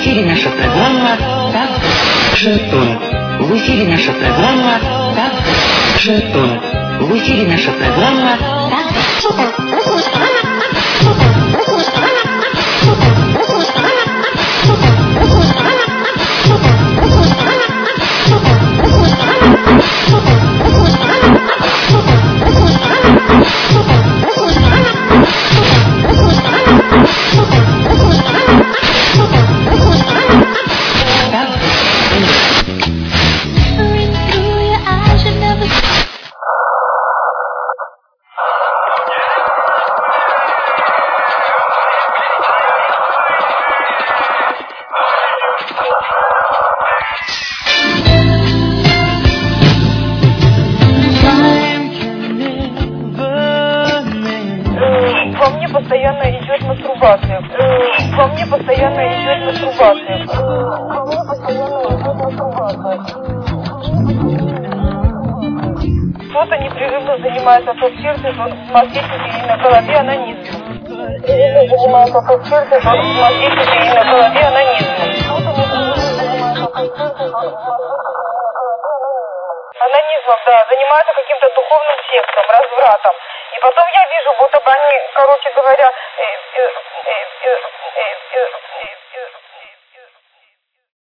эфире наша программа «Так, Шертон». В эфире наша программа «Так, Шертон». В эфире наша программа «Так, Во мне постоянно идет мастурбация. Во мне постоянно идет мастурбация. Кто-то непрерывно занимается то в сердце, то в мозге, и на голове анонизм. Занимается то в сердце, то в мозге, и на голове анонизм. Анонизмом, да, занимаются каким-то духовным сексом, развратом. И потом я вижу, будто бы они, короче говоря,